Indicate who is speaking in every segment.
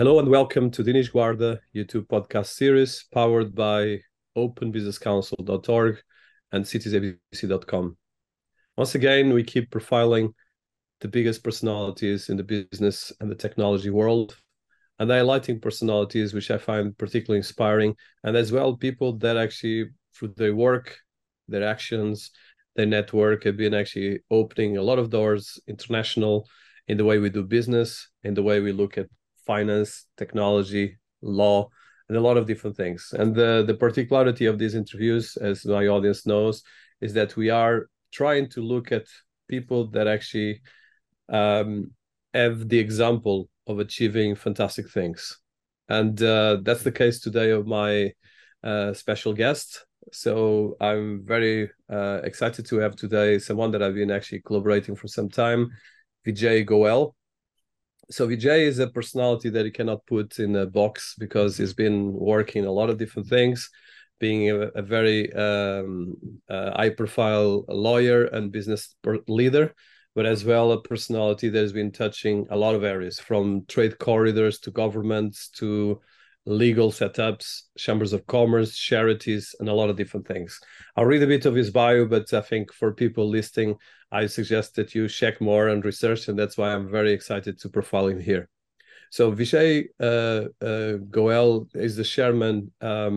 Speaker 1: Hello and welcome to Dinis Guarda YouTube podcast series powered by openbusinesscouncil.org and citiesabc.com. Once again, we keep profiling the biggest personalities in the business and the technology world and highlighting personalities which I find particularly inspiring, and as well people that actually through their work, their actions, their network have been actually opening a lot of doors international in the way we do business, in the way we look at finance, technology, law, and a lot of different things. And the particularity of these interviews, as my audience knows, is that we are trying to look at people that actually have the example of achieving fantastic things. And that's the case today of my special guest. So I'm very excited to have today someone that I've been actually collaborating for some time, Vijay Goel. So Vijay is a personality that you cannot put in a box because he's been working a lot of different things, being a very high-profile lawyer and business leader, but as well a personality that has been touching a lot of areas, from trade corridors to governments to legal setups, chambers of commerce, charities, and a lot of different things. I'll read a bit of his bio, but I think for people listening, I suggest that you check more and research, and that's why I'm very excited to profile him here. So Vijay Goel is the chairman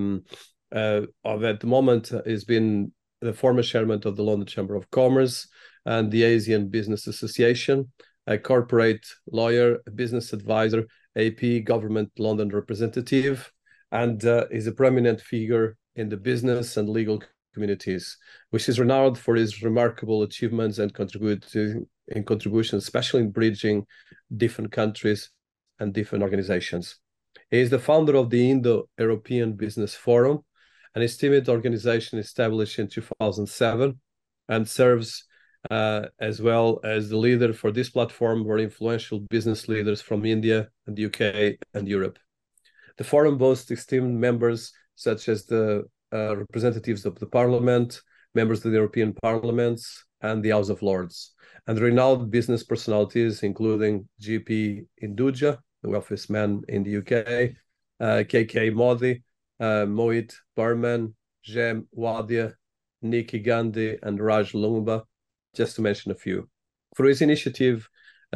Speaker 1: of, at the moment, has been the former chairman of the London Chamber of Commerce and the Asian Business Association, a corporate lawyer, a business advisor, AP government London representative, and is a prominent figure in the business and legal communities, which is renowned for his remarkable achievements and contributions, especially in bridging different countries and different organizations. He is the founder of the Indo-European Business Forum, an esteemed organization established in 2007, and serves as well as the leader for this platform where influential business leaders from India and the UK and Europe. The forum boasts esteemed members such as the representatives of the Parliament, members of the European Parliaments, and the House of Lords, and renowned business personalities including GP Hinduja, the wealthiest man in the UK, KK Modi, Mohit Burman, Jem Wadia, Nikki Gandhi, and Raj Lumumba, just to mention a few. Through his initiative,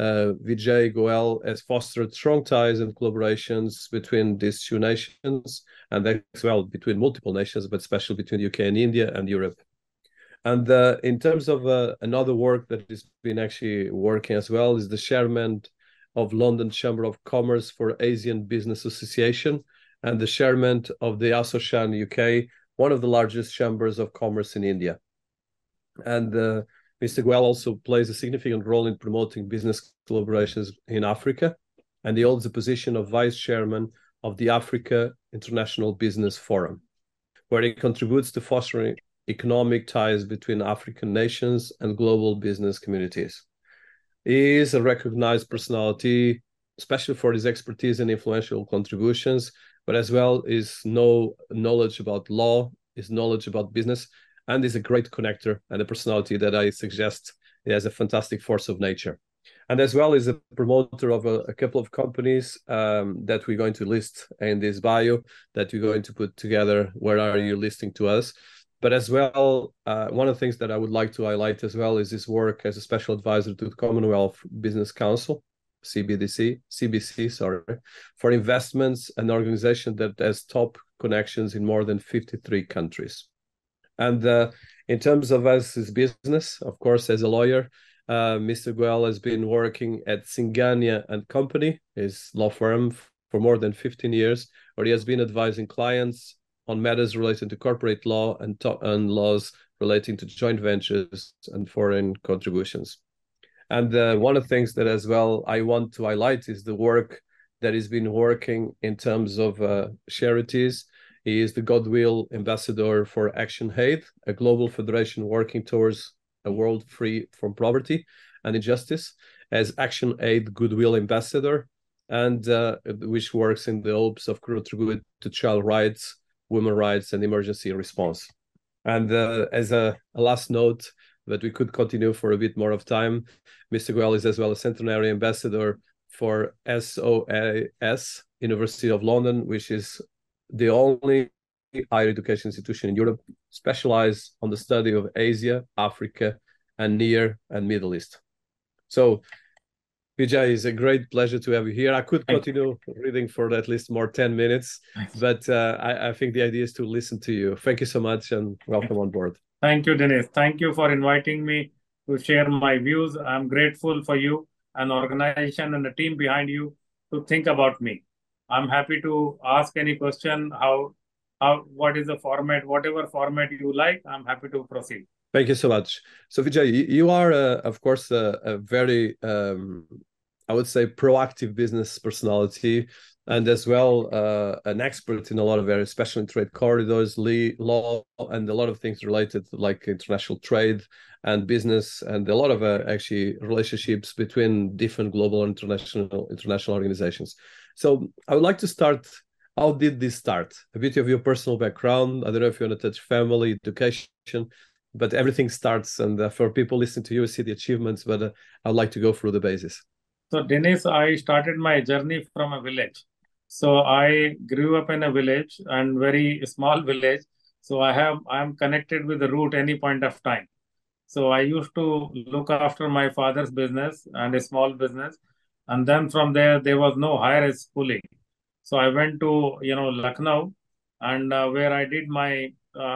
Speaker 1: Vijay Goel has fostered strong ties and collaborations between these two nations, and as well between multiple nations, but especially between the UK and India and Europe. And in terms of another work that has been actually working as well is the chairman of London Chamber of Commerce for Asian Business Association and the chairman of the ASSOCHAM UK, one of the largest chambers of commerce in India. And Mr. Goel also plays a significant role in promoting business collaborations in Africa, and he holds the position of vice chairman of the Africa International Business Forum, where he contributes to fostering economic ties between African nations and global business communities. He is a recognized personality, especially for his expertise and influential contributions, but as well his knowledge about law, his knowledge about business, and is a great connector and a personality that I suggest has a fantastic force of nature. And as well is a promoter of a couple of companies that we're going to list in this bio that we're going to put together. Where are you listening to us? But as well, one of the things that I would like to highlight as well is his work as a special advisor to the Commonwealth Business Council, CBC, for investments, an organization that has top connections in more than 53 countries. And in terms of his business, of course, as a lawyer, Mr. Goel has been working at Singhania and Company, his law firm, for more than 15 years, where he has been advising clients on matters related to corporate law and laws relating to joint ventures and foreign contributions. And one of the things that as well I want to highlight is the work that he's been working in terms of charities. He is the Goodwill Ambassador for ActionAid, a global federation working towards a world free from poverty and injustice, as ActionAid Goodwill Ambassador, and which works in the hopes of contributing to child rights, women's rights, and emergency response. And as a last note, that we could continue for a bit more of time, Mr. Goel is as well a centenary ambassador for SOAS, University of London, which is the only higher education institution in Europe specialized on the study of Asia, Africa, and Near and Middle East. So, Vijay, it's a great pleasure to have you here. I could continue reading for at least more 10 minutes, but I think the idea is to listen to you. Thank you so much and welcome on board.
Speaker 2: Thank you, Dennis. Thank you for inviting me to share my views. I'm grateful for you and organization and the team behind you to think about me. I'm happy to ask any question, what is the format, whatever format you like, I'm happy to proceed.
Speaker 1: Thank you so much. So Vijay, you are, of course, a very, I would say, proactive business personality, and as well an expert in a lot of areas, especially in trade corridors, law, and a lot of things related to like international trade and business, and a lot of actually relationships between different global and international organizations. So I would like to start. How did this start? A bit of your personal background. I don't know if you want to touch family, education, but everything starts. And for people listening to you, see the achievements, but I'd like to go through the basis.
Speaker 2: So, Dennis, I started my journey from a village. So I grew up in a village and very small village. So I am connected with the root any point of time. So I used to look after my father's business and a small business. And then from there was no higher schooling. So I went to, Lucknow, and where I did my,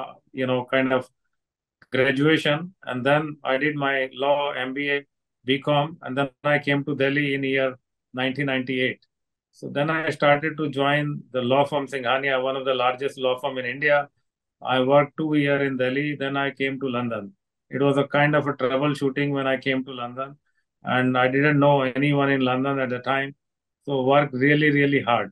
Speaker 2: kind of graduation. And then I did my law, MBA, BCom. And then I came to Delhi in year 1998. So then I started to join the law firm Singhania, one of the largest law firm in India. I worked 2 years in Delhi. Then I came to London. It was a kind of a troubleshooting when I came to London, and I didn't know anyone in London at the time. So worked really, really hard.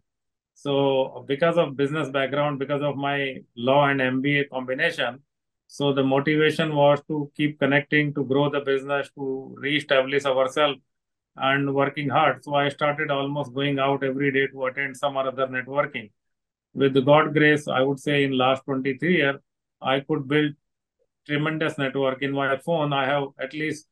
Speaker 2: So because of business background, because of my law and MBA combination, so the motivation was to keep connecting, to grow the business, to reestablish ourselves and working hard. So I started almost going out every day to attend some or other networking. With the God grace, I would say in last 23 years, I could build tremendous network. In my phone, I have at least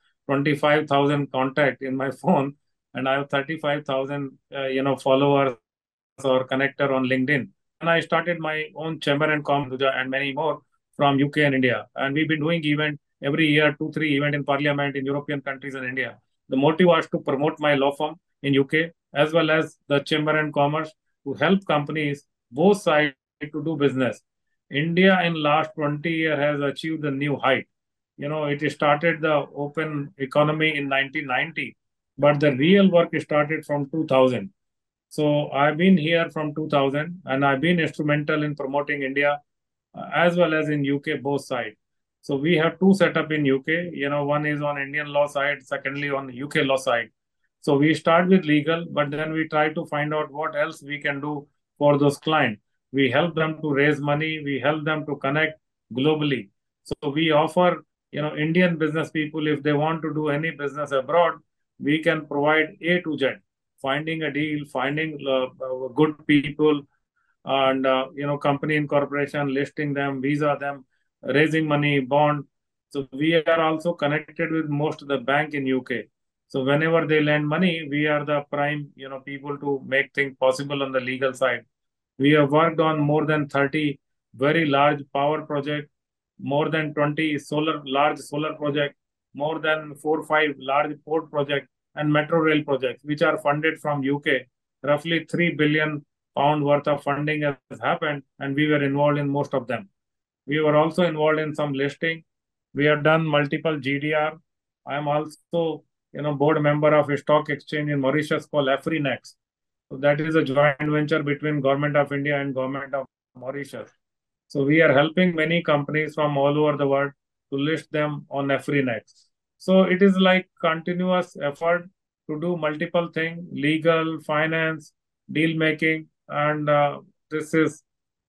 Speaker 2: 25,000 contact in my phone, and I have 35,000, followers or connector on LinkedIn. And I started my own chamber and and many more from UK and India. And we've been doing event every year, 2, 3 event in Parliament in European countries and India. The motive was to promote my law firm in UK as well as the chamber and commerce to help companies both sides to do business. India in last 20 years has achieved a new height. It started the open economy in 1990, but the real work started from 2000. So I've been here from 2000, and I've been instrumental in promoting India as well as in UK, both sides. So we have two setup in UK. One is on Indian law side, secondly on UK law side. So we start with legal, but then we try to find out what else we can do for those clients. We help them to raise money. We help them to connect globally. So we offer, Indian business people, if they want to do any business abroad, we can provide A to Z, finding a deal, finding good people, and company incorporation, listing them, visa them, raising money, bond. So we are also connected with most of the bank in UK. So whenever they lend money, we are the prime people to make things possible on the legal side. We have worked on more than 30 very large power projects, more than 20 large solar projects, more than 4 or 5 large port projects and metro rail projects, which are funded from UK. Roughly £3 billion worth of funding has happened, and we were involved in most of them. We were also involved in some listing. We have done multiple GDR. I am also, board member of a stock exchange in Mauritius called Afrinex. So that is a joint venture between Government of India and Government of Mauritius. So we are helping many companies from all over the world to list them on Afrinex. So it is like continuous effort to do multiple things: legal, finance, deal making, and this is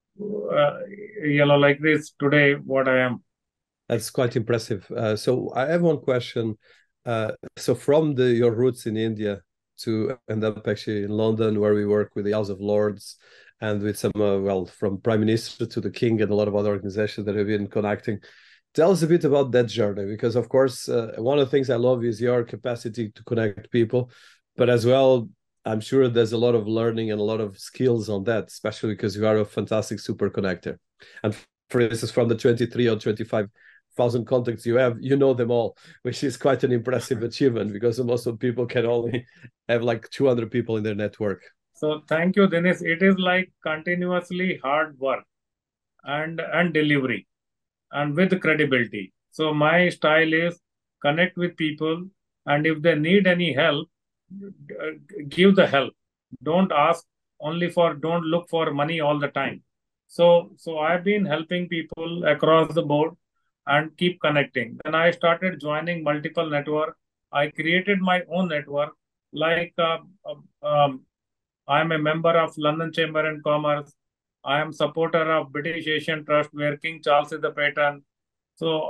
Speaker 2: like this today what I am.
Speaker 1: That's quite impressive. So I have one question. So from your roots in India to end up actually in London, where we work with the House of Lords and with some, from Prime Minister to the King and a lot of other organizations that have been connecting. Tell us a bit about that journey, because of course, one of the things I love is your capacity to connect people, but as well, I'm sure there's a lot of learning and a lot of skills on that, especially because you are a fantastic super connector. And for instance, from the 23 or 25,000 contacts you have, you know them all, which is quite an impressive achievement because most of people can only have like 200 people in their network.
Speaker 2: So thank you, Dennis. It is like continuously hard work and delivery and with credibility. So my style is connect with people, and if they need any help, uh, give the help. Don't ask only for, don't look for money all the time. So I've been helping people across the board and keep connecting. Then I started joining multiple network. I created my own network. Like I am a member of London Chamber and Commerce. I am supporter of British Asian Trust, where King Charles is the patron. So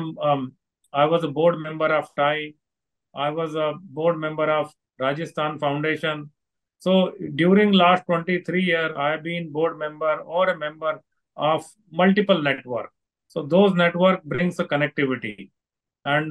Speaker 2: I was a board member of TAI. I was a board member of Rajasthan Foundation. So during last 23 years, I have been board member or a member of multiple network. So those network brings a connectivity. And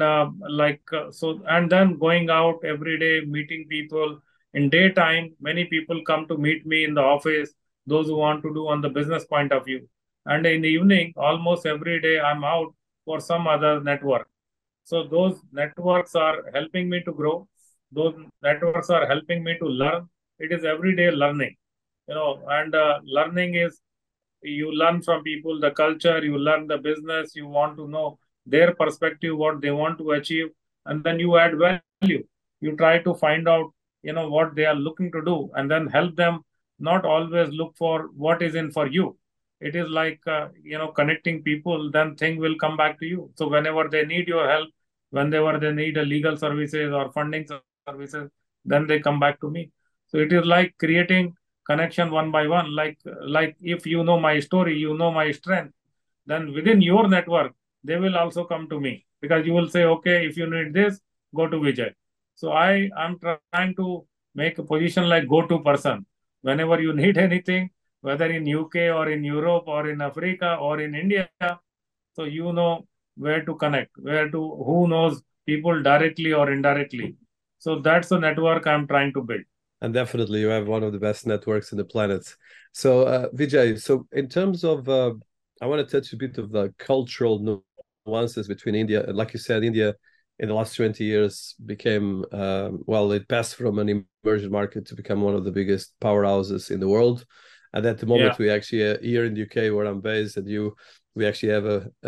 Speaker 2: and then going out every day, meeting people. In daytime, many people come to meet me in the office, those who want to do on the business point of view. And in the evening, almost every day, I'm out for some other network. So those networks are helping me to grow. Those networks are helping me to learn. It is everyday learning, and learning is, you learn from people, the culture, you learn the business, you want to know their perspective, what they want to achieve, and then you add value. You try to find out, what they are looking to do, and then help them. Not always look for what is in for you. It is like, connecting people, then thing will come back to you. So whenever they need your help, whenever they need a legal services or funding services, then they come back to me. So it is like creating connection one by one. Like if you know my story, you know my strength, then within your network they will also come to me, because you will say, okay, if you need this, go to Vijay. So I am trying to make a position like go to person. Whenever you need anything, whether in UK or in Europe or in Africa or in India, so you know where to connect, where to, who knows people directly or indirectly. So that's the network I'm trying to build.
Speaker 1: And definitely, you have one of the best networks in the planet. So, Vijay, so in terms of, I want to touch a bit of the cultural nuances between India. Like you said, India in the last 20 years became, well, it passed from an emerging market to become one of the biggest powerhouses in the world. And at the
Speaker 2: Yeah.
Speaker 1: moment, we actually, here in the UK, where I'm based, and we actually have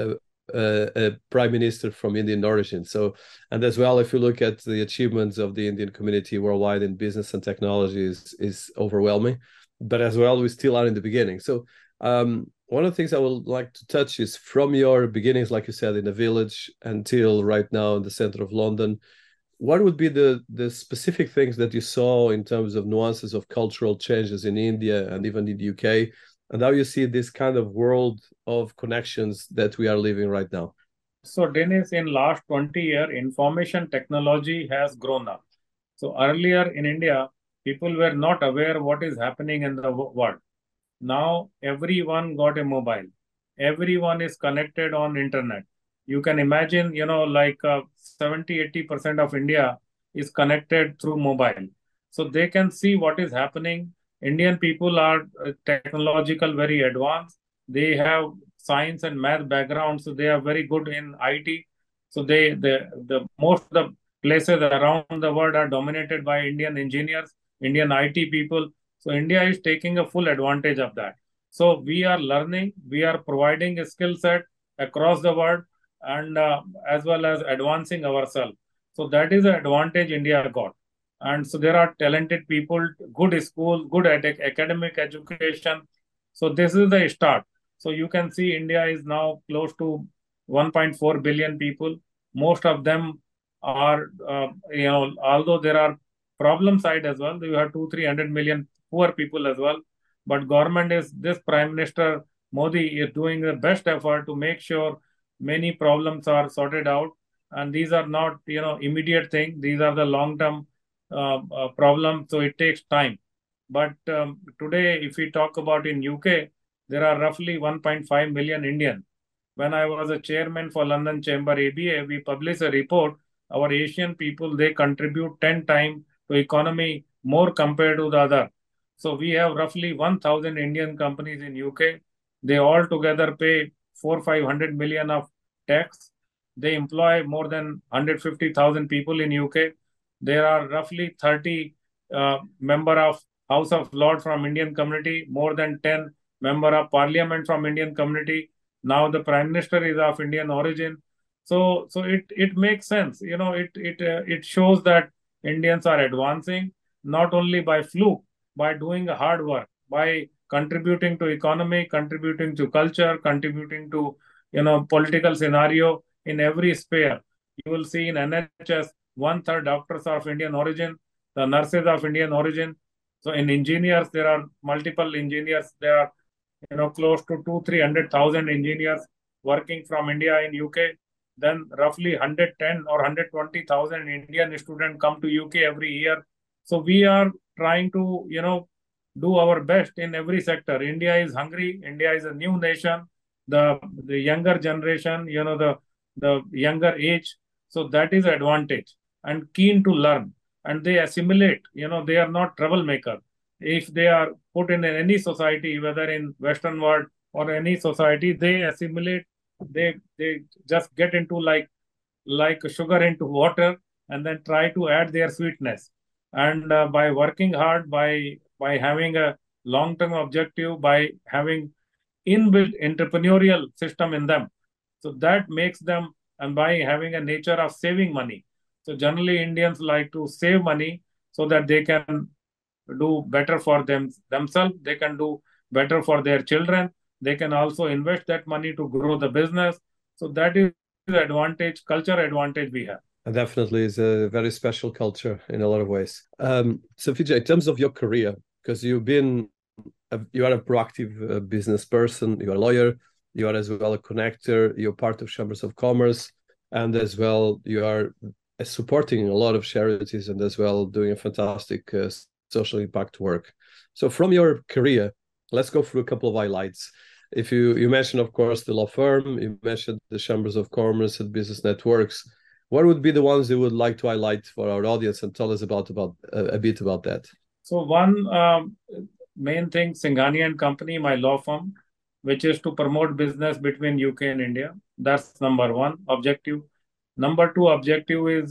Speaker 1: a prime minister from Indian origin. So, and as well, if you look at the achievements of the Indian community worldwide in business and technology is overwhelming. But as well, we still are in the beginning. So, one of the things I would like to touch is from your beginnings, like you said, in a village until right now in the center of London. What would be the specific things that you saw in terms of nuances of cultural changes in India and even in the UK, and how you see this kind of world of connections that we are living right now?
Speaker 2: So Dennis, in last 20 years, information technology has grown up. So earlier in India, people were not aware what is happening in the world. Now everyone got a mobile. Everyone is connected on internet. You can imagine, 70-80% of India is connected through mobile. So they can see what is happening. Indian people are technological, very advanced. They have science and math background, so they are very good in IT. So the most of the places around the world are dominated by Indian engineers, Indian IT people. So India is taking a full advantage of that. So we are learning, we are providing a skill set across the world, and as well as advancing ourselves. So that is the advantage India got. And so there are talented people, good schools, good academic education. So this is the start. So you can see India is now close to 1.4 billion people. Most of them are, although there are problem side as well, you have 200-300 million poor people as well. But government is, this Prime Minister Modi is doing the best effort to make sure many problems are sorted out. And these are not, immediate thing. These are the long-term problems. So it takes time. But today, if we talk about in UK, there are roughly 1.5 million Indian. When I was a chairman for London Chamber ABA, we published a report. Our Asian people, they contribute 10 times to economy more compared to the other. So we have roughly 1,000 Indian companies in UK. They all together pay 500 million of tax. They employ more than 150,000 people in UK. There are roughly 30 member of House of Lords from Indian community, more than 10 member of Parliament from Indian community. Now the Prime Minister is of Indian origin. So it makes sense. It shows that Indians are advancing not only by fluke, by doing hard work, by contributing to economy, contributing to culture, contributing to political scenario in every sphere. You will see in NHS, one-third doctors are of Indian origin, the nurses of Indian origin. So in engineers, there are multiple engineers. There are close to 300,000 engineers working from India in UK. Then roughly 110 or 120,000 Indian students come to UK every year. So we are trying to do our best in every sector. India is hungry. India is a new nation. The younger generation, the younger age. So that is advantage, and keen to learn, and they assimilate. They are not troublemaker. If they are put in any society, whether in Western world or any society, they assimilate. They just get into like sugar into water, and then try to add their sweetness. And by working hard, by having a long term objective, by having inbuilt entrepreneurial system in them, so that makes them, and by having a nature of saving money. So generally Indians like to save money so that they can do better for themselves, they can do better for their children, they can also invest that money to grow the business. So that is the advantage, culture advantage we have.
Speaker 1: And definitely is a very special culture in a lot of ways. So Vijay, in terms of your career, because you are a proactive business person, you are a lawyer, you are as well a connector, you're part of Chambers of Commerce, and as well you are supporting a lot of charities and as well doing a fantastic social impact work. So from your career, let's go through a couple of highlights. If you mentioned, of course, the law firm, you mentioned the Chambers of Commerce and business networks. What would be the ones you would like to highlight for our audience and tell us about a bit about that?
Speaker 2: So one main thing, Singhania and Company, my law firm, which is to promote business between UK and India. That's number one objective. Number two objective is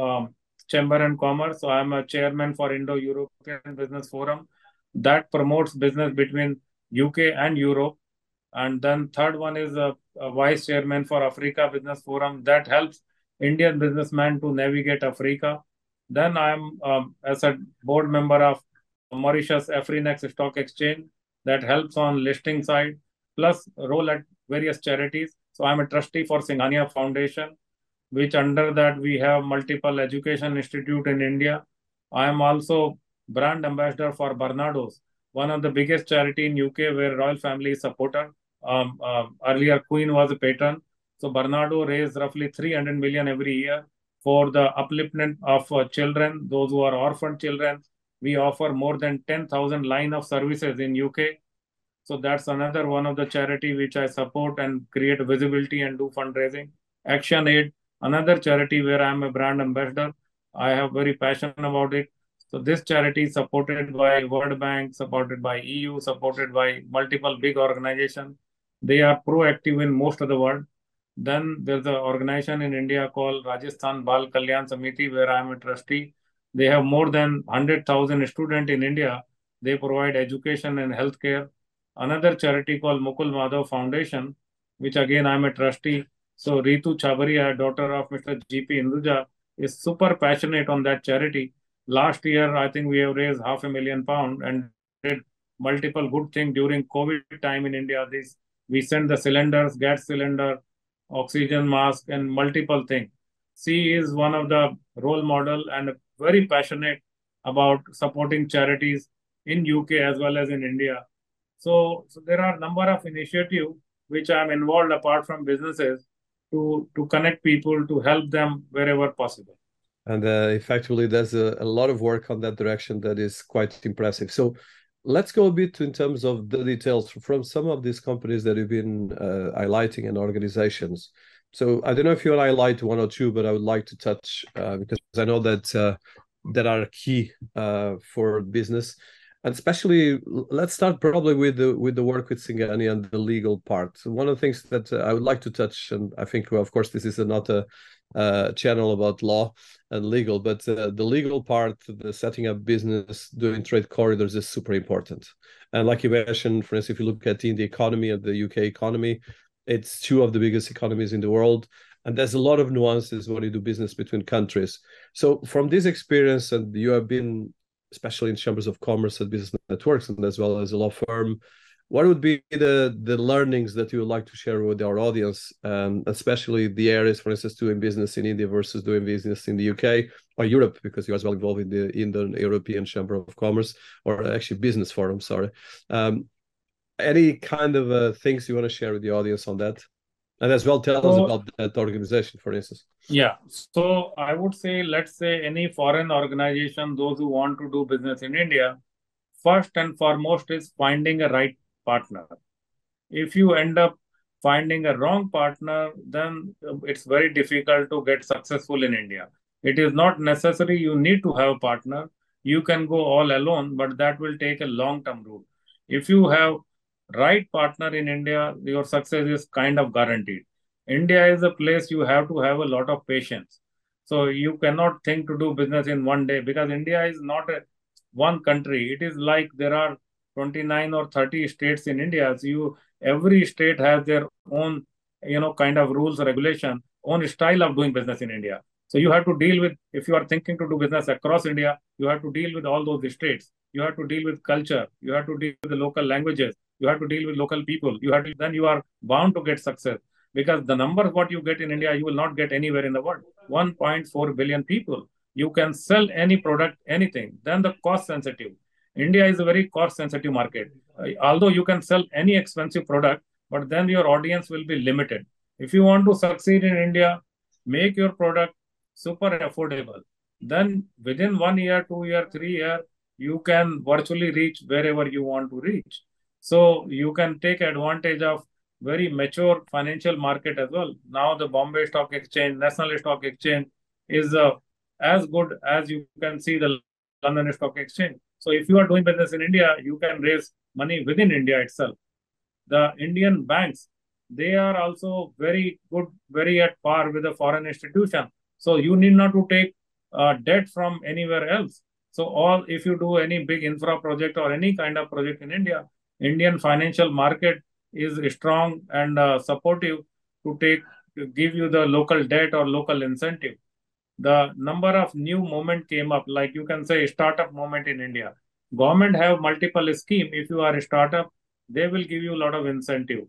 Speaker 2: Chamber and Commerce. So I'm a chairman for Indo-European Business Forum that promotes business between UK and Europe. And then third one is a vice chairman for Africa Business Forum that helps Indian businessmen to navigate Africa. Then I'm as a board member of Mauritius Afrinex Stock Exchange that helps on listing side, plus role at various charities. So I'm a trustee for Singhania Foundation, which under that we have multiple education institute in India. I am also brand ambassador for Barnardo's, one of the biggest charity in UK where royal family is supporter. Earlier Queen was a patron. So Barnardo raised roughly 300 million every year for the upliftment of children, those who are orphan children. We offer more than 10,000 line of services in UK. So that's another one of the charity which I support and create visibility and do fundraising. Action Aid, another charity where I'm a brand ambassador. I have very passion about it. So this charity is supported by World Bank, supported by EU, supported by multiple big organizations. They are proactive in most of the world. Then there's an organization in India called Rajasthan Bal Kalyan Samiti, where I'm a trustee. They have more than 100,000 students in India. They provide education and healthcare. Another charity called Mukul Madhav Foundation, which again I'm a trustee. So Ritu Chabaria, daughter of Mr. G.P. Hinduja, is super passionate on that charity. Last year, I think we have raised £500,000 and did multiple good things during COVID time in India. We sent the cylinders, gas cylinder, oxygen mask, and multiple things. She is one of the role model and very passionate about supporting charities in UK as well as in India. So there are a number of initiatives which I am involved apart from businesses to connect people, to help them wherever possible.
Speaker 1: And effectively, there's a lot of work on that direction that is quite impressive. So let's go a bit in terms of the details from some of these companies that you've been highlighting and organizations. So I don't know if you want to highlight one or two, but I would like to touch because I know that that are key for business. And especially, let's start probably with the work with Singani and the legal part. So one of the things that I would like to touch, and I think, well, of course, this is not a channel about law and legal, but the legal part, the setting up business, doing trade corridors is super important. And like you mentioned, for instance, if you look at the economy and the UK economy, it's two of the biggest economies in the world. And there's a lot of nuances when you do business between countries. So from this experience, and you have been especially in chambers of commerce and business networks, and as well as a law firm, what would be the learnings that you would like to share with our audience, especially the areas, for instance, doing business in India versus doing business in the UK or Europe, because you're as well involved in the European Chamber of Commerce, or actually Business Forum, sorry. Any kind of things you want to share with the audience on that? And as well, tell us about that organization, for instance.
Speaker 2: Yeah. So I would say, let's say any foreign organization, those who want to do business in India, first and foremost is finding a right partner. If you end up finding a wrong partner, then it's very difficult to get successful in India. It is not necessary you need to have a partner. You can go all alone, but that will take a long-term route. If you have right partner in India, your success is kind of guaranteed. India is a place you have to have a lot of patience. So you cannot think to do business in one day, because India is not a one country. It is like there are 29 or 30 states in India. So every state has their own, kind of rules, regulation, own style of doing business in India. So you have to deal with, if you are thinking to do business across India, you have to deal with all those states. You have to deal with culture. You have to deal with the local languages. You have to deal with local people. Then you are bound to get success, because the numbers what you get in India, you will not get anywhere in the world. 1.4 billion people. You can sell any product, anything. Then the cost sensitive. India is a very cost sensitive market. Although you can sell any expensive product, but then your audience will be limited. If you want to succeed in India, make your product super affordable. Then within 1 year, 2 year, 3 year, you can virtually reach wherever you want to reach. So you can take advantage of very mature financial market as well. Now the Bombay Stock Exchange, National Stock Exchange is as good as you can see the London Stock Exchange. So if you are doing business in India, you can raise money within India itself. The Indian banks, they are also very good, very at par with the foreign institution. So you need not to take debt from anywhere else. So if you do any big infra project or any kind of project in India, Indian financial market is strong and supportive to give you the local debt or local incentive. The number of new movement came up, like you can say startup movement in India. Government have multiple scheme. If you are a startup, they will give you a lot of incentive.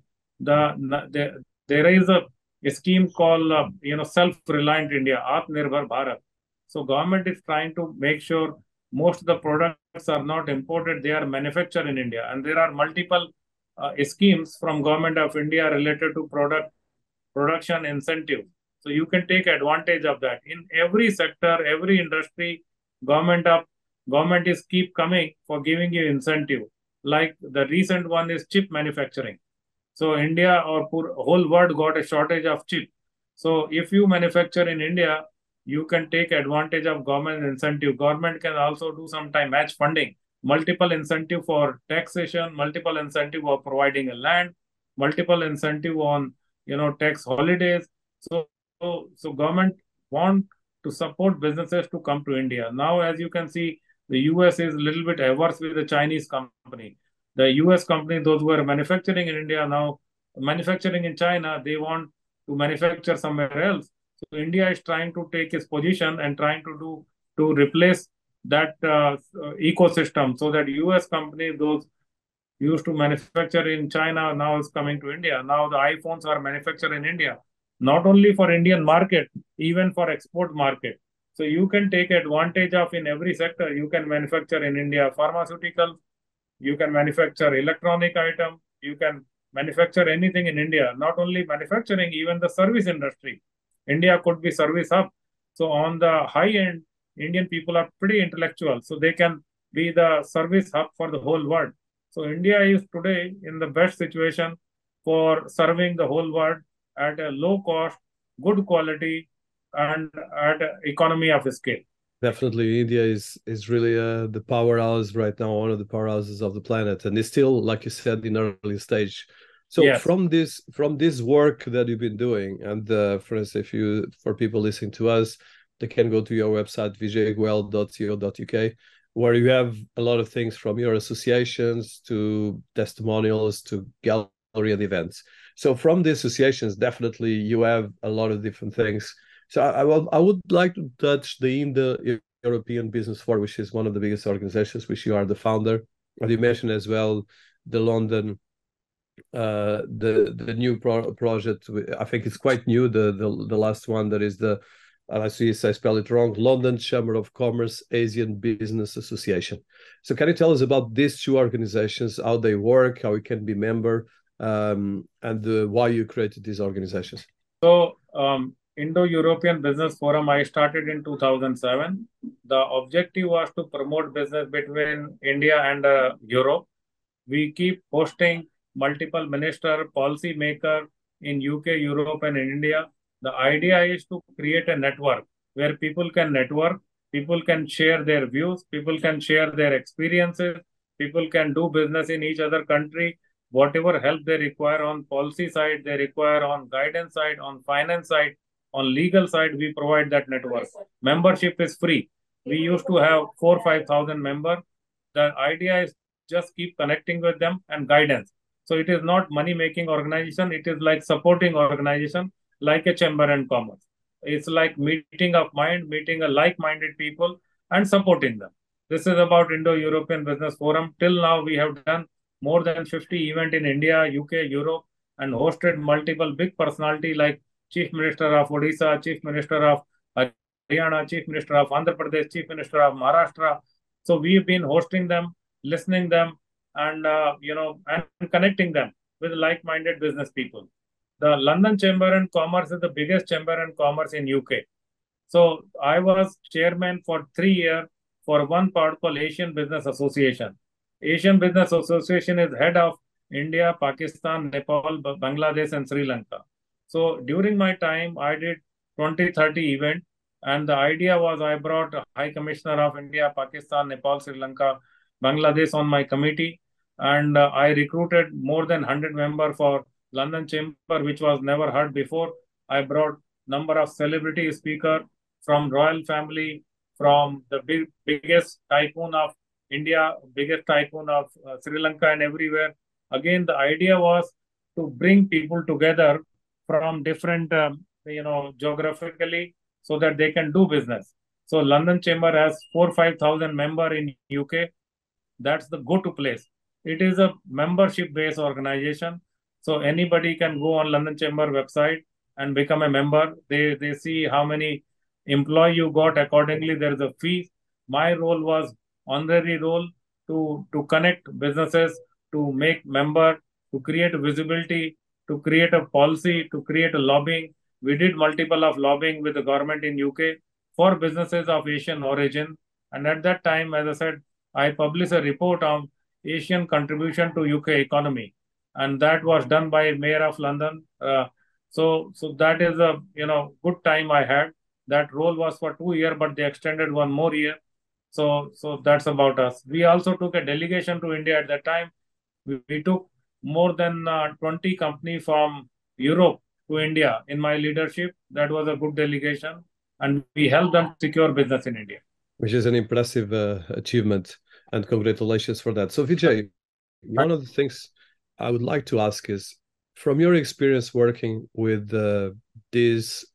Speaker 2: There is a scheme called self-reliant India, Atmanirbhar Bharat. So government is trying to make sure most of the products are not imported, they are manufactured in India, and there are multiple schemes from government of India related to production incentive. So you can take advantage of that. In every sector, every industry, government is keep coming for giving you incentive. Like the recent one is chip manufacturing. So India or whole world got a shortage of chip. So if you manufacture in India, you can take advantage of government incentive. Government can also do sometime match funding, multiple incentive for taxation, multiple incentive for providing a land, multiple incentive on tax holidays. So government want to support businesses to come to India. Now, as you can see, the US is a little bit averse with the Chinese company. The US company, those who are manufacturing in India now, manufacturing in China, they want to manufacture somewhere else. So India is trying to take its position and trying to replace that ecosystem, so that US company, those used to manufacture in China, now is coming to India. Now the iPhones are manufactured in India, not only for Indian market, even for export market. So you can take advantage of in every sector. You can manufacture in India pharmaceutical, you can manufacture electronic item, you can manufacture anything in India. Not only manufacturing, even the service industry. India could be service hub. So on the high end, Indian people are pretty intellectual, so they can be the service hub for the whole world. So India is today in the best situation for serving the whole world at a low cost, good quality, and at economy of scale.
Speaker 1: Definitely, India is really the powerhouse right now, one of the powerhouses of the planet, and it's still, like you said, in early stage. So
Speaker 2: Yes.
Speaker 1: from this work that you've been doing, and for instance, if you for people listening to us, they can go to your website vijaygoel.co.uk, where you have a lot of things from your associations to testimonials to gallery and events. So from the associations, definitely you have a lot of different things. So I would like to touch the Indo-European Business Forum, which is one of the biggest organizations, which you are the founder. And you mentioned as well the London, the new project. I think it's quite new. The last one that is the, I see if I spell it wrong, London Chamber of Commerce Asian Business Association. So can you tell us about these two organizations, how they work, how you can be member, and why you created these organizations?
Speaker 2: So, Indo-European Business Forum, I started in 2007. The objective was to promote business between India and Europe. We keep hosting multiple minister, policy maker in UK, Europe, and in India. The idea is to create a network where people can network, people can share their views, people can share their experiences, people can do business in each other country. Whatever help they require on policy side, they require on guidance side, on finance side, on legal side, we provide that network. Membership is free. We used to have 4,000-5,000 members. The idea is just keep connecting with them and guidance. So it is not money making organization. It is like supporting organization, like a chamber and commerce. It's like meeting of mind, meeting a like-minded people and supporting them. This is about Indo-European Business Forum. Till now, we have done more than 50 events in India, UK, Europe, and hosted multiple big personality like Chief Minister of Odisha, Chief Minister of Haryana, Chief Minister of Andhra Pradesh, Chief Minister of Maharashtra. So we've been hosting them, listening them, and and connecting them with like-minded business people. The London Chamber and Commerce is the biggest chamber and commerce in UK. So I was chairman for 3 years for one part called Asian Business Association. Asian Business Association is head of India, Pakistan, Nepal, Bangladesh, and Sri Lanka. So during my time, I did 20, 30 events. And the idea was I brought High Commissioner of India, Pakistan, Nepal, Sri Lanka, Bangladesh on my committee. And I recruited more than 100 members for London Chamber, which was never heard before. I brought number of celebrity speakers from royal family, from the biggest tycoon of India, biggest tycoon of Sri Lanka and everywhere. Again, the idea was to bring people together from different, geographically so that they can do business. So London Chamber has 4-5,000 members in UK. That's the go-to place. It is a membership-based organization. So anybody can go on London Chamber website and become a member. They see how many employee you got. Accordingly, there is a fee. My role was honorary role to connect businesses, to make member, to create visibility, to create a policy, to create a lobbying. We did multiple of lobbying with the government in UK for businesses of Asian origin. And at that time, as I said, I published a report on Asian contribution to UK economy, and that was done by Mayor of London. So that is a good time I had. That role was for 2 years, but they extended one more year. So that's about us. We also took a delegation to India at that time. We took more than 20 companies from Europe to India in my leadership. That was a good delegation, and we helped them secure business in India.
Speaker 1: Which is an impressive achievement, and congratulations for that. So Vijay, one of the things I would like to ask is, from your experience working with these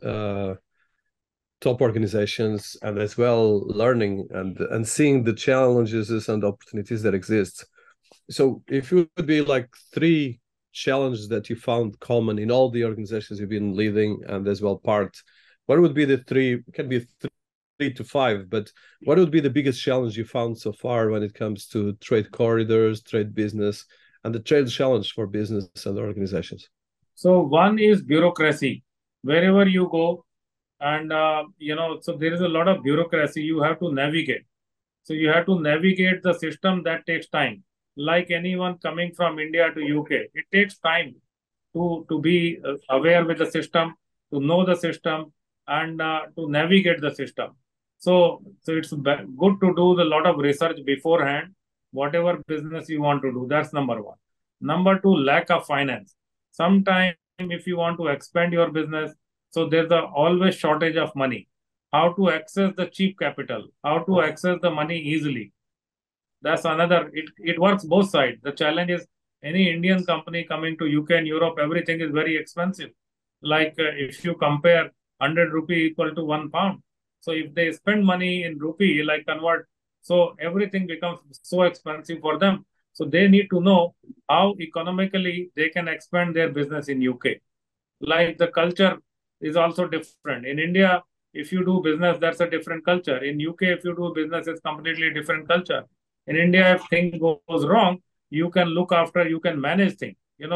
Speaker 1: top organizations, and as well learning and seeing the challenges and opportunities that exist. So if you would be like 3 challenges that you found common in all the organizations you've been leading and as well part, what would be the 3? It can be 3 to 5, but what would be the biggest challenge you found so far when it comes to trade corridors, trade business, and the trade challenge for business and organizations?
Speaker 2: So one is bureaucracy. Wherever you go, and so there is a lot of bureaucracy you have to navigate. So you have to navigate the system. That takes time. Like anyone coming from India to UK, it takes time to be aware with the system, to know the system, and to navigate the system. So it's good to do a lot of research beforehand, whatever business you want to do. That's number one. Number two, lack of finance. Sometime if you want to expand your business, so there's always shortage of money. How to access the cheap capital? How to access the money easily? That's another. It works both sides. The challenge is any Indian company coming to UK and Europe, everything is very expensive. Like if you compare 100 rupee equal to £1. So if they spend money in rupee, like convert, so everything becomes so expensive for them. So they need to know how economically they can expand their business in UK. Like the culture is also different. In India, if you do business, that's a different culture. In UK, if you do business, it's completely different culture. In India, if thing goes wrong, you can look after, you can manage things.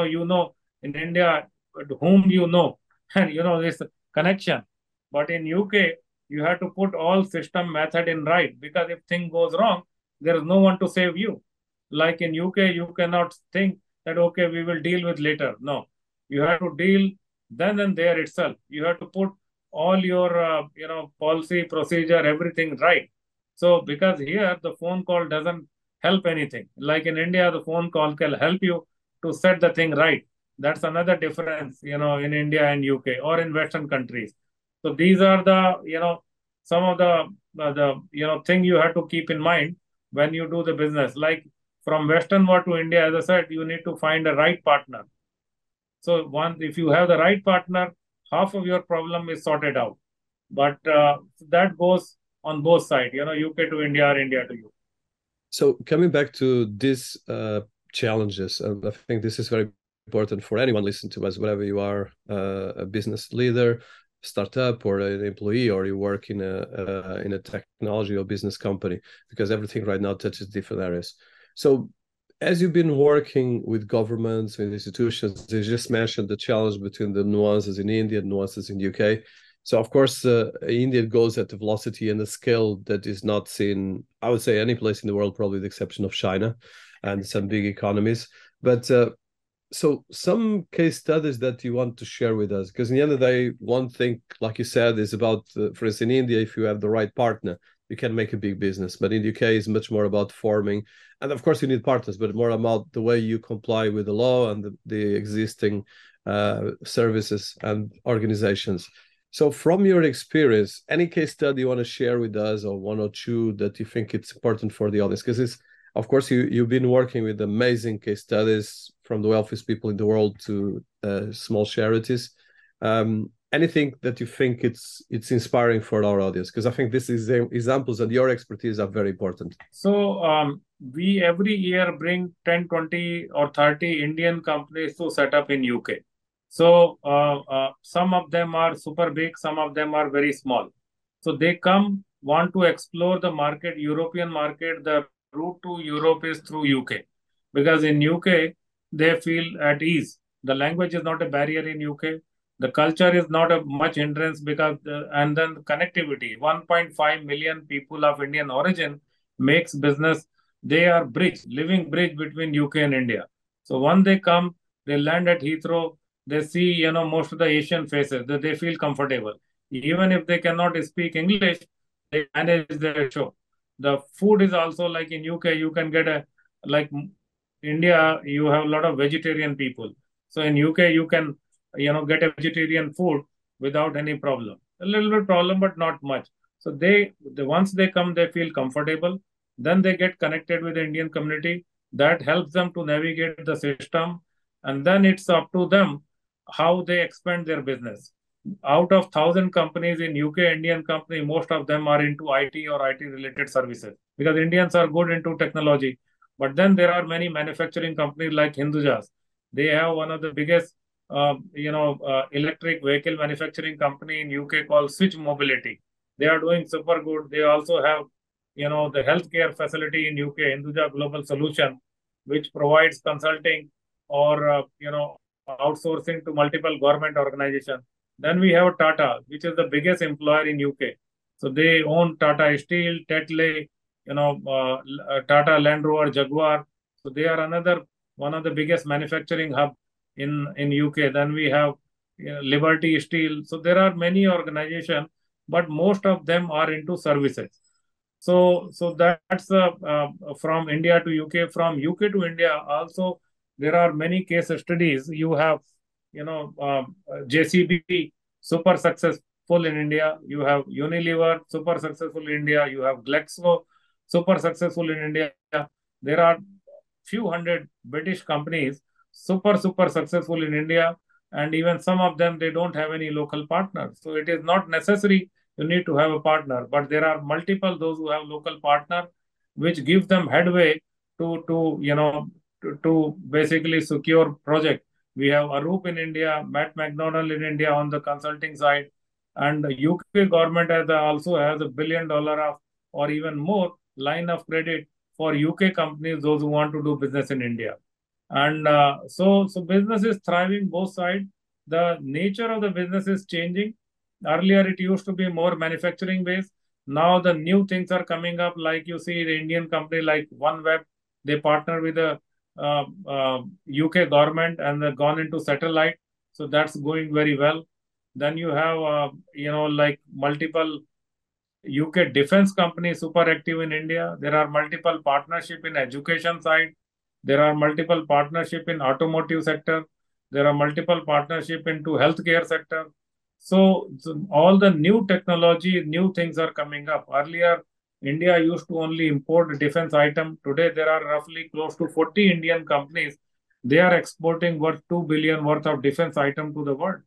Speaker 2: In India, whom you know, and this connection. But in UK, you have to put all system method in right, because if thing goes wrong, there is no one to save you. Like in UK, you cannot think that okay, we will deal with later. No, you have to deal then and there itself. You have to put all your policy, procedure, everything right. So because here the phone call doesn't help anything. Like in India, the phone call can help you to set the thing right. That's another difference, in India and UK or in Western countries. So these are the some of the thing you have to keep in mind when you do the business. Like from Western world to India, as I said, you need to find a right partner. So if you have the right partner, half of your problem is sorted out. But that goes on both sides, UK to India or India to UK.
Speaker 1: So coming back to these challenges, and I think this is very important for anyone listening to us, whether you are a business leader, startup, or an employee, or you work in a technology or business company, because everything right now touches different areas. So as you've been working with governments and institutions, you just mentioned the challenge between the nuances in India and nuances in UK. So of course, India goes at a velocity and a scale that is not seen, I would say, any place in the world, probably the exception of China and some big economies. But so some case studies that you want to share with us, because in the end of the day, one thing, like you said, is about, for instance, in India, if you have the right partner, you can make a big business. But in the UK, it's much more about forming, and of course, you need partners, but more about the way you comply with the law and the existing services and organizations. So from your experience, any case study you want to share with us, or one or two that you think it's important for the audience? Because it's, of course, you've been working with amazing case studies from the wealthiest people in the world to small charities. Anything that you think it's inspiring for our audience? Because I think this is examples and your expertise are very important.
Speaker 2: So we every year bring 10, 20 or 30 Indian companies to set up in UK. So some of them are super big, some of them are very small. So they come, want to explore the market, European market. The route to Europe is through UK, because in UK they feel at ease. The language is not a barrier in UK. The culture is not a much hindrance, because and then the connectivity. 1.5 million people of Indian origin makes business. They are living bridge between UK and India. So once they come, they land at Heathrow. They see, most of the Asian faces. They feel comfortable. Even if they cannot speak English, they manage their show. The food is also like in UK. You can get like India. You have a lot of vegetarian people. So in UK, you can get a vegetarian food without any problem. A little bit problem, but not much. So once they come, they feel comfortable. Then they get connected with the Indian community. That helps them to navigate the system, and then it's up to them how they expand their business. Out of 1,000 companies in UK, Indian company, most of them are into IT or IT related services, because Indians are good into technology. But then there are many manufacturing companies like Hindujas. They have one of the biggest electric vehicle manufacturing company in UK called Switch Mobility. They are doing super good. They also have, the healthcare facility in UK, Hinduja Global Solution, which provides consulting or, outsourcing to multiple government organizations. Then we have Tata, which is the biggest employer in UK. So they own Tata Steel, Tetley, Tata Land Rover, Jaguar. So they are another one of the biggest manufacturing hub in UK. Then we have Liberty Steel. So there are many organizations but most of them are into services. So that's from India to UK. From UK to India, also there are many case studies. You have, JCB, super successful in India. You have Unilever, super successful in India. You have Glaxo, super successful in India. There are few hundred British companies super successful in India, and even some of them they don't have any local partners. So it is not necessary you need to have a partner, but there are multiple those who have local partner, which give them headway to basically secure project. We have Arup in India, Matt McDonald in India on the consulting side, and the UK government also has $1 billion of or even more line of credit for UK companies, those who want to do business in India. And so business is thriving both sides. The nature of the business is changing. Earlier, it used to be more manufacturing based. Now the new things are coming up, like you see the Indian company like OneWeb, they partner with the UK government and they've gone into satellite. So that's going very well. Then you have, like multiple UK defense companies super active in India. There are multiple partnership in education side. There are multiple partnership in automotive sector. There are multiple partnership into healthcare sector. So all the new technology, new things are coming up. Earlier, India used to only import defense item. Today, there are roughly close to 40 Indian companies. They are exporting worth 2 billion worth of defense item to the world.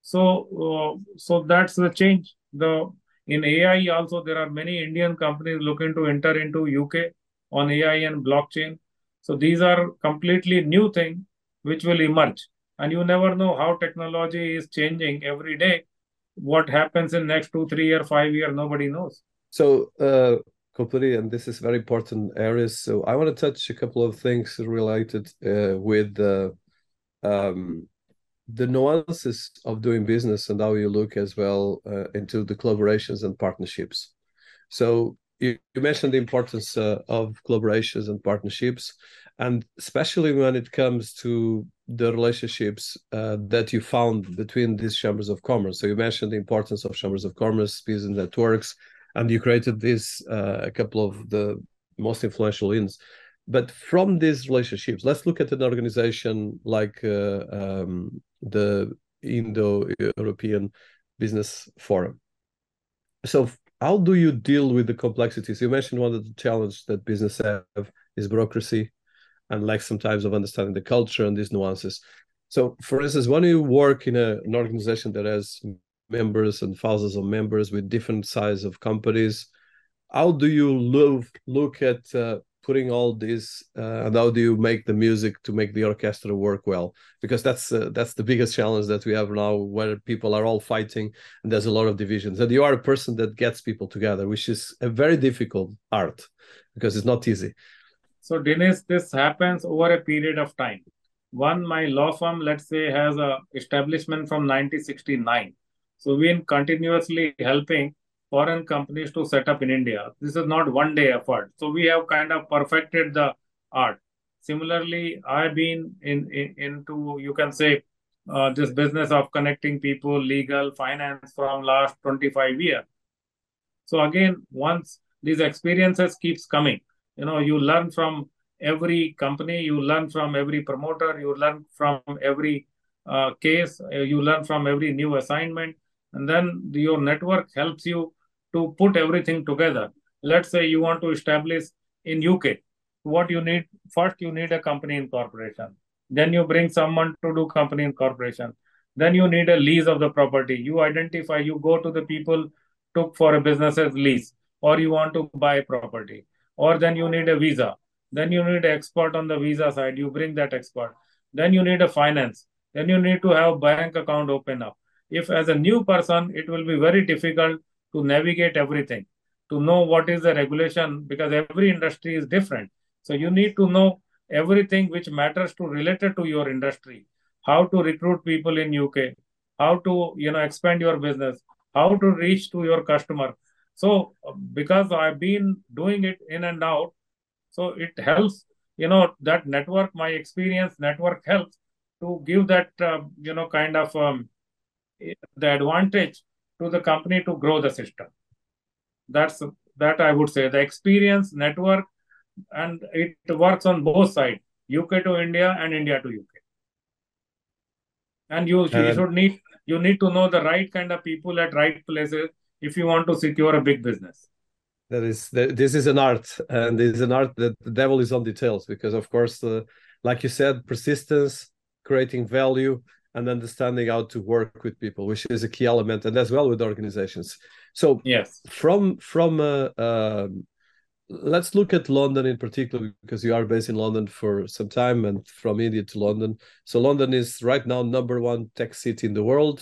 Speaker 2: So that's the change. The In AI also, there are many Indian companies looking to enter into UK on AI and blockchain. So these are completely new thing which will emerge. And you never know how technology is changing every day. What happens in next 2, 3 year, 5 year, nobody knows.
Speaker 1: So, completely, and this is very important areas. So I want to touch a couple of things related with um, the nuances of doing business and how you look as well into the collaborations and partnerships. So you mentioned the importance of collaborations and partnerships, and especially when it comes to the relationships that you found between these chambers of commerce. So you mentioned the importance of chambers of commerce, business networks, and you created this a couple of the most influential wins. But from these relationships, let's look at an organization like the Indo-European Business Forum. So how do you deal with the complexities? You mentioned one of the challenges that business have is bureaucracy and lack sometimes of understanding the culture and these nuances. So, for instance, when you work in an organization that has members and thousands of members with different size of companies, how do you look at putting all this and how do you make the music to make the orchestra work well? Because that's the biggest challenge that we have now, where people are all fighting and there's a lot of divisions, and you are a person that gets people together, which is a very difficult art because it's not easy.
Speaker 2: So Dinesh, this happens over a period of time. My law firm, let's say, has a establishment from 1969. So we've been continuously helping foreign companies to set up in India. This is not one day effort. So we have kind of perfected the art. Similarly, I've been into, you can say, this business of connecting people, legal, finance from last 25 years. So again, once these experiences keeps coming, you learn from every company, you learn from every promoter, you learn from every case, you learn from every new assignment, and then your network helps you to put everything together. Let's say you want to establish in UK. What you need first, you need a company incorporation. Then you bring someone to do company incorporation. Then you need a lease of the property. You identify, you go to the people took for a business's lease, or you want to buy property, or then you need a visa. Then you need an expert on the visa side. You bring that expert. Then you need a finance. Then you need to have bank account open up. If as a new person, it will be very difficult to navigate everything, to know what is the regulation, because every industry is different. So you need to know everything which matters to related to your industry, how to recruit people in UK, how to expand your business, how to reach to your customer. So because I've been doing it in and out, so it helps, that network, my experience network helps to give that, kind of the advantage to the company to grow the system. That's that I would say the experience network, and it works on both sides, UK to India and India to UK. And you need to know the right kind of people at right places if you want to secure a big business.
Speaker 1: This is an art, and it is an art that the devil is on details, because of course, like you said, persistence, creating value, and understanding how to work with people, which is a key element, and as well with organizations. So
Speaker 2: yes,
Speaker 1: from let's look at London in particular, because you are based in London for some time, and from India to London. So London is right now #1 tech city in the world.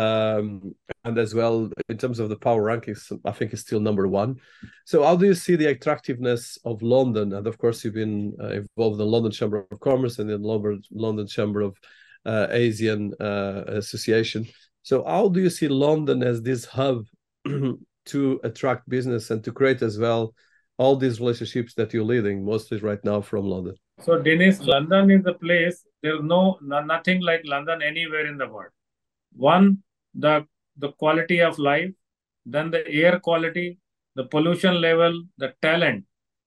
Speaker 1: And as well, in terms of the power rankings, I think it's still #1. So how do you see the attractiveness of London? And of course, you've been involved in the London Chamber of Commerce and in the London Chamber of Asian Association. So how do you see London as this hub to attract business and to create as well all these relationships that you're leading, mostly right now from London?
Speaker 2: So, Dennis, London is the place. There's nothing like London anywhere in the world. One, the quality of life, then the air quality, the pollution level, the talent,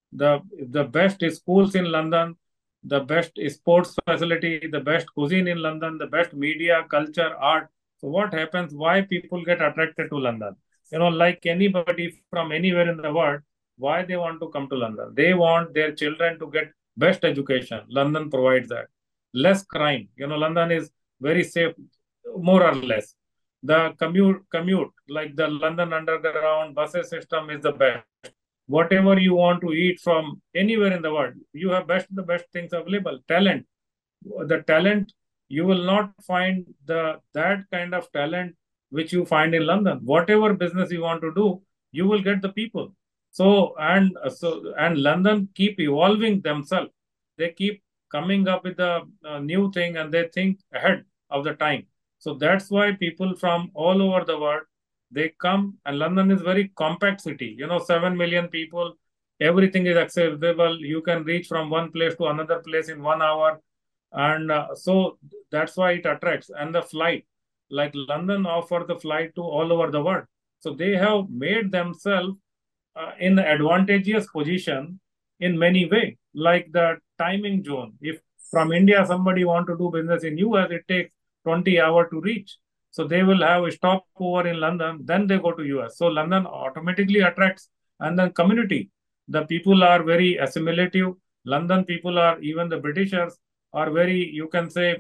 Speaker 2: the best schools in London, the best sports facility, the best cuisine in London, the best media, culture, art. So what happens? Why people get attracted to London? Like anybody from anywhere in the world, why they want to come to London? They want their children to get best education. London provides that. Less crime. London is very safe, more or less. The commute, like the London Underground buses system is the best. Whatever you want to eat from anywhere in the world, you have the best things available. Talent, the talent, you will not find that kind of talent which you find in London. Whatever business you want to do, you will get the people. And London keep evolving themselves. They keep coming up with a new thing, and they think ahead of the time. So that's why people from all over the world, they come, and London is very compact city. 7 million people, everything is accessible. You can reach from one place to another place in 1 hour. And so that's why it attracts. And the flight, like London offer the flight to all over the world. So they have made themselves in advantageous position in many ways, like the timing zone. If from India somebody want to do business in US, it takes 20 hours to reach. So they will have a stopover in London, then they go to US. So London automatically attracts. And then community, the people are very assimilative. London people are, even the Britishers are very, you can say,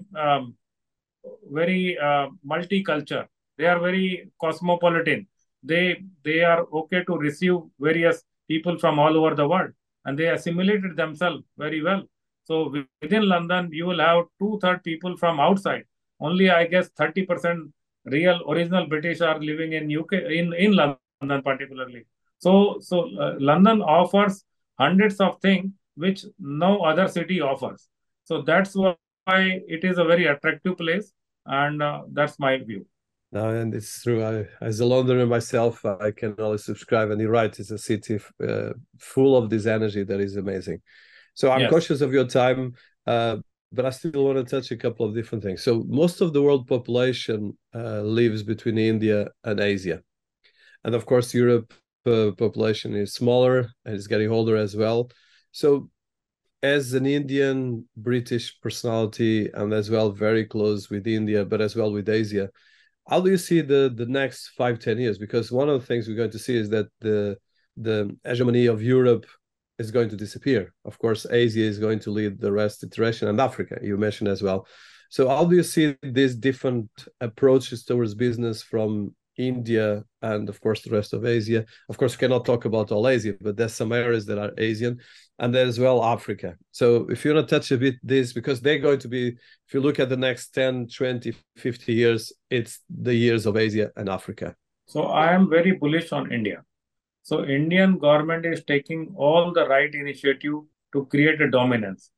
Speaker 2: very multicultural. They are very cosmopolitan. They are okay to receive various people from all over the world, and they assimilated themselves very well. So within London, you will have 2/3 people from outside. Only, I guess, 30% real original British are living in UK, in London particularly. So London offers hundreds of things which no other city offers. So that's why it is a very attractive place, and that's my view.
Speaker 1: No, and it's true. As a Londoner myself, I can only subscribe. And you're right, it's a city full of this energy that is amazing. So I'm
Speaker 2: Yes.
Speaker 1: cautious of your time, but I still want to touch a couple of different things. So most of the world population lives between India and Asia. And of course, Europe population is smaller and is getting older as well. So as an Indian British personality, and as well very close with India, but as well with Asia, how do you see the next 5-10 years? Because one of the things we're going to see is that the hegemony of Europe is going to disappear. Of course, Asia is going to lead the rest iteration, and Africa, you mentioned as well. So how do you see these different approaches towards business from India and, of course, the rest of Asia? Of course, we cannot talk about all Asia, but there's some areas that are Asian, and then as well Africa. So if you want to touch a bit this, because they're going to be, if you look at the next 10, 20, 50 years, it's the years of Asia and Africa.
Speaker 2: So I am very bullish on India. So Indian government is taking all the right initiative to create a dominance,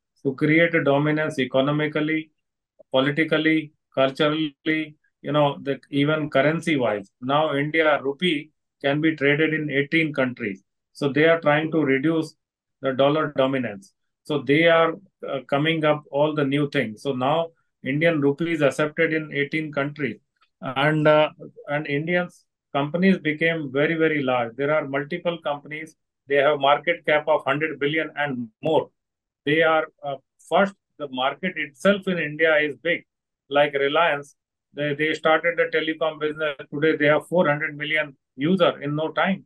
Speaker 2: economically, politically, culturally, even currency wise. Now India rupee can be traded in 18 countries. So they are trying to reduce the dollar dominance. So they are coming up all the new things. So now Indian rupee is accepted in 18 countries, and Indians companies became very, very large. There are multiple companies. They have market cap of 100 billion and more. They are first, the market itself in India is big. Like Reliance, they started the telecom business. Today they have 400 million user in no time.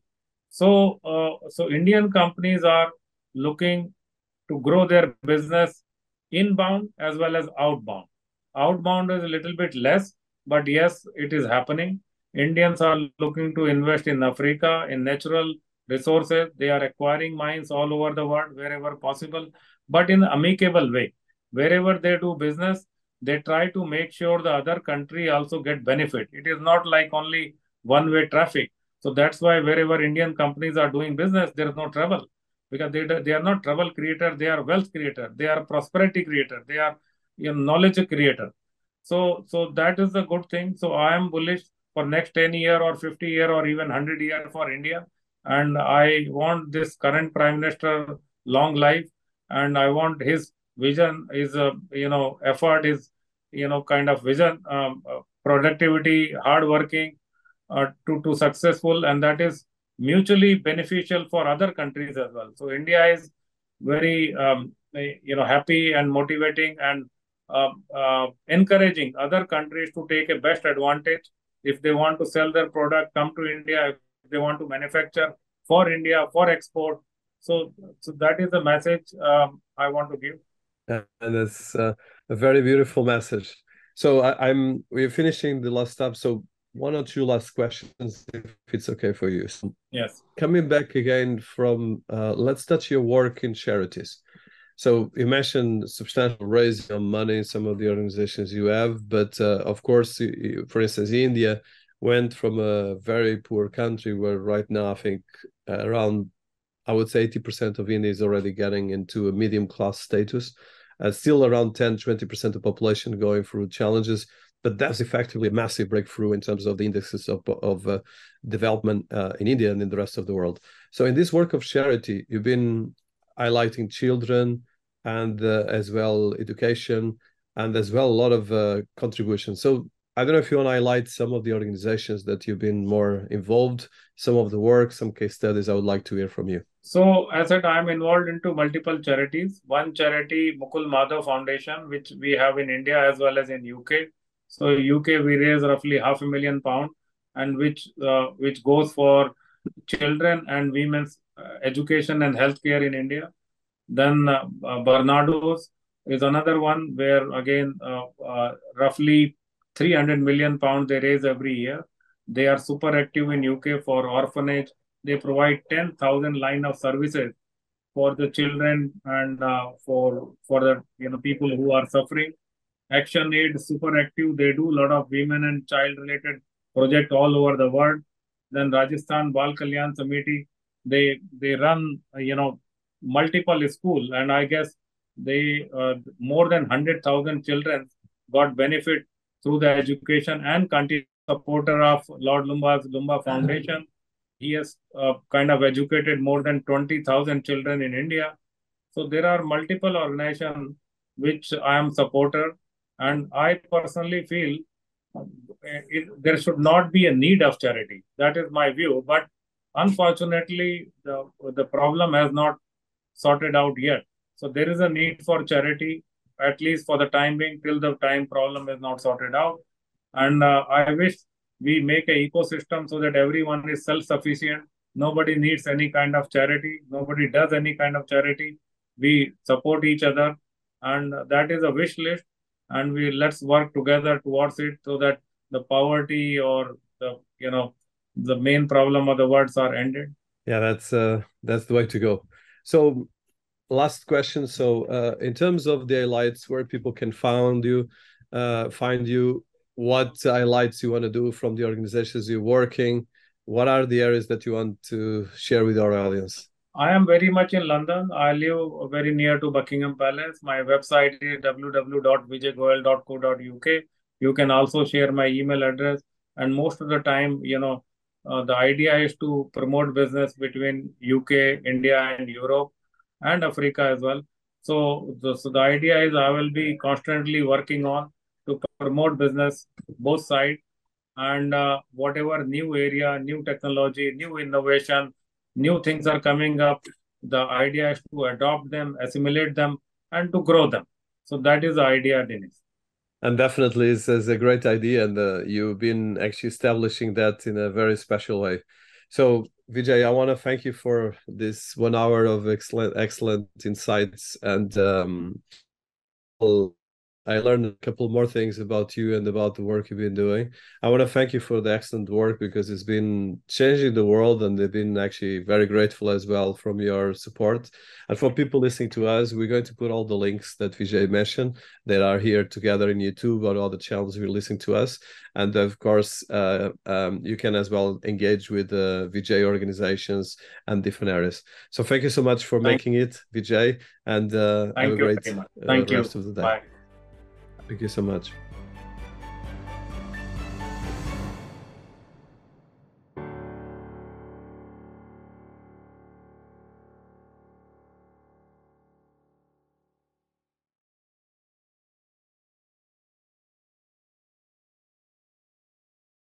Speaker 2: So Indian companies are looking to grow their business inbound as well as outbound. Outbound is a little bit less, but yes, it is happening. Indians are looking to invest in Africa, in natural resources. They are acquiring mines all over the world wherever possible, but in amicable way. Wherever they do business, they try to make sure the other country also get benefit. It is not like only one-way traffic. So that's why wherever Indian companies are doing business, there is no trouble, because they are not trouble creator, they are wealth creator, they are prosperity creator, they are knowledge creator. So that is a good thing. So I am bullish for next 10 year or 50 year or even 100 year for India, and I want this current prime minister long life, and I want his vision, his effort, his kind of vision, productivity, hard working, to successful, and that is mutually beneficial for other countries as well. So India is very happy and motivating and encouraging other countries to take a best advantage. If they want to sell their product, come to India. If they want to manufacture for India for export, so that is the message I want to give.
Speaker 1: And it's a very beautiful message. So we're finishing the last step. So one or two last questions, if it's okay for you. So
Speaker 2: yes.
Speaker 1: Coming back again from, let's touch your work in charities. So you mentioned substantial raising of money in some of the organizations you have, but of course, for instance, India went from a very poor country where right now I think around, I would say 80% of India is already getting into a medium class status. Still around 10-20% of population going through challenges, but that's effectively a massive breakthrough in terms of the indexes of development in India and in the rest of the world. So in this work of charity, you've been highlighting children and as well education and as well a lot of contributions. So I don't know if you want to highlight some of the organizations that you've been more involved, some of the work, some case studies. I would like to hear from you.
Speaker 2: So, as I said, I am involved into multiple charities. One charity, Mukul Madhav Foundation, which we have in India as well as in UK. So, UK we raise roughly £500,000, and which goes for children and women's education and healthcare in India. Then Barnardo's is another one where again roughly £300 million they raise every year. They are super active in UK for orphanage. They provide 10,000 line of services for the children and for the people who are suffering. Action Aid super active. They do a lot of women and child related project all over the world. Then Rajasthan Bal Kalyan Samiti, they run multiple school, and I guess they more than 100,000 children got benefit through the education, and continue supporter of Lord Lumba's Lumba Foundation. He has kind of educated more than 20,000 children in India. So there are multiple organizations which I am supporter, and I personally feel there should not be a need of charity. That is my view. But unfortunately, the problem has not sorted out yet. So there is a need for charity, at least for the time being, till the time problem is not sorted out. And I wish we make an ecosystem so that everyone is self-sufficient. Nobody needs any kind of charity. Nobody does any kind of charity. We support each other, and that is a wish list. And let's work together towards it so that the poverty or the main problem of the words are ended.
Speaker 1: Yeah, that's the way to go. So last question. So in terms of the highlights, where people can find you, what highlights you want to do from the organizations you're working, what are the areas that you want to share with our audience?
Speaker 2: I am very much in London. I live very near to Buckingham Palace. My website is www.vijaygoyal.co.uk. You can also share my email address. And most of the time, the idea is to promote business between UK, India, and Europe, and Africa as well. So the idea is I will be constantly working on to promote business both sides. and whatever new area, new technology, new innovation, new things are coming up, the idea is to adopt them, assimilate them, and to grow them. So that is the idea, Dennis.
Speaker 1: And definitely, it's a great idea, and you've been actually establishing that in a very special way. So, Vijay, I want to thank you for this 1 hour of excellent insights, and I learned a couple more things about you and about the work you've been doing. I want to thank you for the excellent work because it's been changing the world, and they've been actually very grateful as well from your support. And for people listening to us, we're going to put all the links that Vijay mentioned that are here together in YouTube or all the channels you're listening to us. And of course, you can as well engage with the Vijay organizations and different areas. So thank you so much for
Speaker 2: Thank,
Speaker 1: making it, Vijay, and have a
Speaker 2: thank you
Speaker 1: great
Speaker 2: very much. Thank you.
Speaker 1: rest of the day.
Speaker 2: Bye.
Speaker 1: Thank you so much.